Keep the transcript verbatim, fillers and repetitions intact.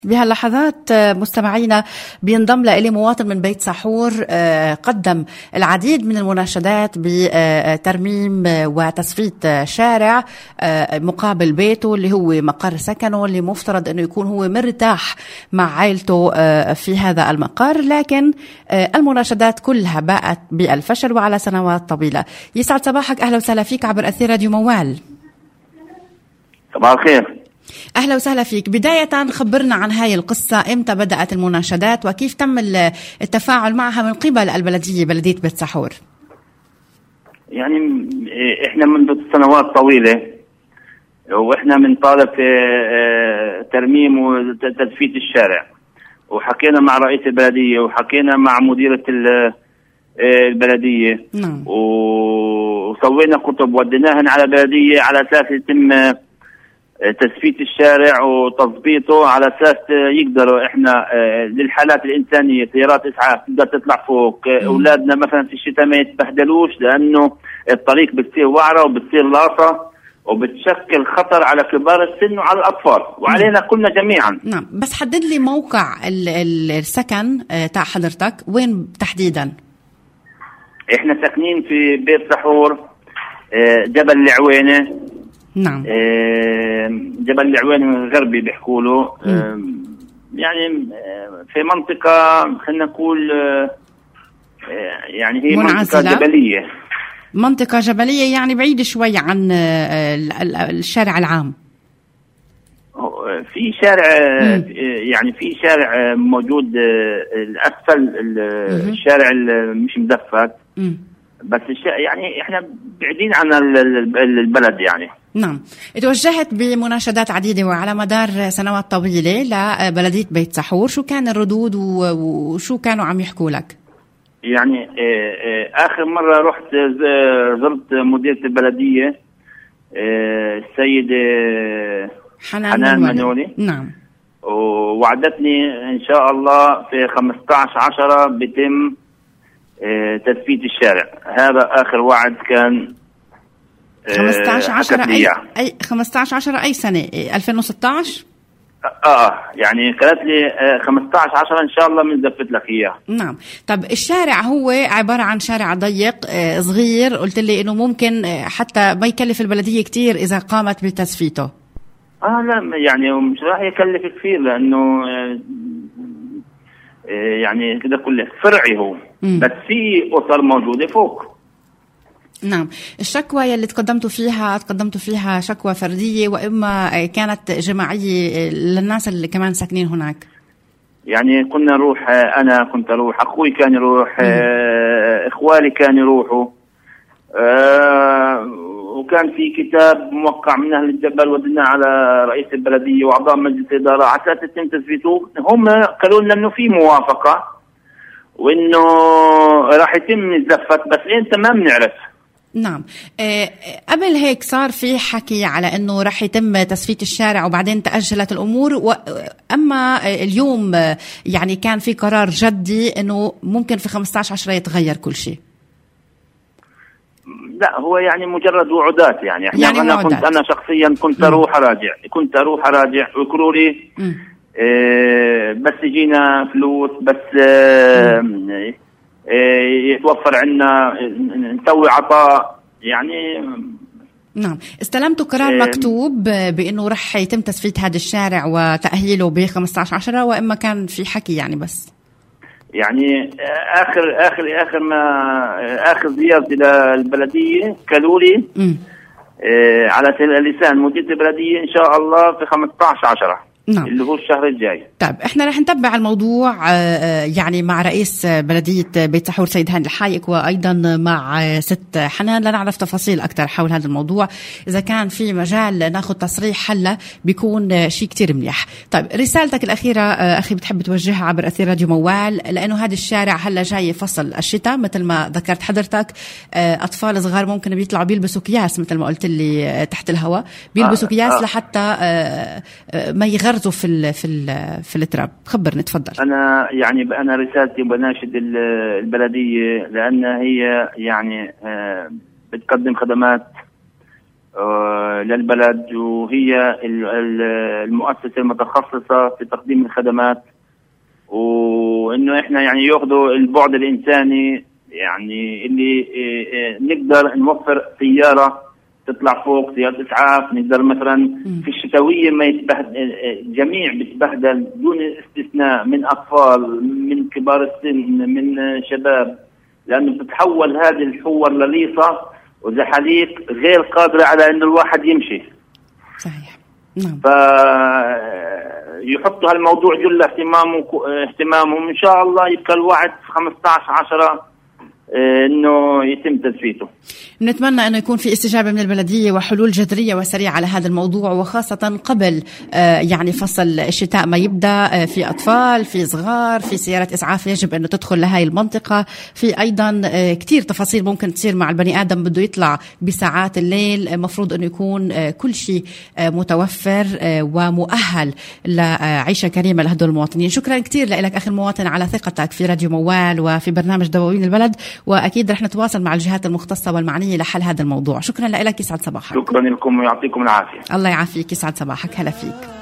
بهاللحظات مستمعينا بينضم لإلي مواطن من بيت سحور قدم العديد من المناشدات بترميم وتصفية شارع مقابل بيته اللي هو مقر سكنه، اللي مفترض أنه يكون هو مرتاح مع عائلته في هذا المقر، لكن المناشدات كلها باءت بالفشل وعلى سنوات طويلة. يسعد صباحك، أهلا وسهلا فيك عبر أثير راديو موال. صباح الخير. أهلا وسهلا فيك. بداية خبرنا عن هاي القصة، إمتى بدأت المناشدات وكيف تم التفاعل معها من قبل البلدية بلدية بيت سحور؟ يعني إحنا منذ سنوات طويلة وإحنا بنطالب في ترميم وتدفيت الشارع، وحكينا مع رئيس البلدية وحكينا مع مديرة البلدية. نعم. وسوينا كتب وديناهن على البلدية على أساس يتم تثبيت الشارع وتظبيطه، على اساس يقدروا احنا للحالات الانسانيه سيارات اسعاف تقدر تطلع فوق، اولادنا مثلا في الشتاء ما يتبهدلوش لانه الطريق بتصير وعره وبتصير لاصه وبتشكل خطر على كبار السن وعلى الاطفال وعلينا كلنا جميعا. نعم، بس حدد لي موقع السكن تاع حضرتك وين تحديدا؟ احنا ساكنين في بيت سحور جبل العوينه. نعم. جبل العوين الغربي بيحكوا له، يعني في منطقة خلينا نقول يعني هي منعزلة. منطقة جبلية. منطقة جبلية يعني بعيدة شوي عن الشارع العام. في شارع يعني في شارع موجود الأسفل الشارع مش مدفت، بس يعني احنا بعيدين عن البلد يعني. نعم. توجهت بمناشدات عديدة وعلى مدار سنوات طويلة لبلدية بيت سحور، شو كان الردود وشو كانوا عم يحكوا لك؟ يعني آخر مرة رحت زرت مديرة البلدية السيدة حنان, حنان منولي. نعم. ووعدتني إن شاء الله في خمسة عشر عشرة بيتم تثبيت الشارع. هذا آخر وعد كان خمسة عشر عشرة أي أي خمسة عشر عشرة أي سنة؟ ألفين وستة عشر. آه يعني قالت لي خمسة عشر عشرة إن شاء الله بنزفت لك إياه. نعم. طب الشارع هو عبارة عن شارع ضيق صغير، قلت لي إنه ممكن حتى ما يكلف البلدية كتير إذا قامت بتثبيته. آه لا يعني مش راح يكلف كثير لأنه يعني كده كله فرعي هو. مم. بس في أسر موجودة فوق. نعم. الشكوى يلي تقدمتوا فيها تقدمتوا فيها شكوى فردية وإما كانت جماعية للناس اللي كمان ساكنين هناك؟ يعني كنا نروح، أنا كنت أروح، أخوي كان يروح، آه إخوالي كان يروحوا، آه وكان في كتاب موقع من أهل الجبل ودنا على رئيس البلدية وأعضاء مجلس الإدارة على أساس يتم تثبيته. هم قالوا لنا إنه في موافقة وإنه راح يتم الزفت، بس أنت ما بنعرف. نعم. أه قبل هيك صار في حكي على انه رح يتم تثبيت الشارع وبعدين تأجلت الامور، واما اليوم يعني كان في قرار جدي انه ممكن في خمسة عشر عشرة يتغير كل شيء. لا هو يعني مجرد وعودات يعني, يعني انا وعودات. كنت انا شخصيا كنت اروح اراجع كنت اروح اراجع ويقولوا لي إيه بس يجينا فلوس، بس إيه يتوفر عنا نسوي عطاء يعني. نعم. استلمتوا قرار مكتوب بأنه رح يتم تثبيت هذا الشارع وتأهيله ب خمسة عشر عشرة، وإما كان في حكي يعني بس؟ يعني آخر آخر آخر ما آخر زيارتي للبلدية قالوا لي على لسان مديرة البلدية إن شاء الله في خمسة عشر عشرة. نعم. اللي هو الشهر الجاي. طيب احنا رح نتبع الموضوع يعني مع رئيس بلدية بيت سحور سيد هاني الحايك، وايضا مع ست حنان لنعرف تفاصيل اكثر حول هذا الموضوع. اذا كان في مجال ناخذ تصريح هلا بيكون شيء كتير منيح. طيب رسالتك الاخيرة اخي بتحب توجهها عبر اثير راديو موال، لانه هذا الشارع هلا جاي فصل الشتاء مثل ما ذكرت حضرتك، اطفال صغار ممكن بيطلعوا بيلبسوا كياس مثل ما قلت لي تحت الهواء، بيلبسوا آه كياس آه. لحتى ما يغرزوا في ال في ال في التراب. خبرني تفضل. انا يعني انا رسالتي بناشد البلديه، لان هي يعني بتقدم خدمات للبلد، وهي المؤسسة المتخصصة في تقديم الخدمات، وإنه إحنا يعني يأخذوا البعد الإنساني، يعني اللي نقدر نوفر سيارة تطلع فوق، سيارة إسعاف، نقدر مثلا في الشتوية ما يتبهدل، جميع بتبهدل دون استثناء، من أطفال، من كبار السن، من شباب، لأنه بتتحول هذه الحور لليصة وزحاليق غير قادرة على أن الواحد يمشي. صحيح. نعم. فيحطوا هالموضوع جل اهتمامه اهتمامهم، إن شاء الله يبقى الوعد خمسة عشر عشرة انه يتم تدفيته. نتمنى انه يكون في استجابه من البلديه وحلول جذريه وسريعه على هذا الموضوع، وخاصه قبل يعني فصل الشتاء ما يبدا. في اطفال، في صغار، في سيارات اسعاف يجب انه تدخل لهي المنطقه. في ايضا كثير تفاصيل ممكن تصير مع البني ادم بده يطلع بساعات الليل، المفروض انه يكون كل شيء متوفر ومؤهل لعيشه كريمه لهدول المواطنين. شكرا كثير لك اخي المواطن على ثقتك في راديو موال وفي برنامج دواوين البلد، وأكيد رح نتواصل مع الجهات المختصة والمعنية لحل هذا الموضوع. شكرا لك، يسعد صباحك. شكرا لكم ويعطيكم العافية. الله يعافيك، يسعد صباحك. هلا فيك.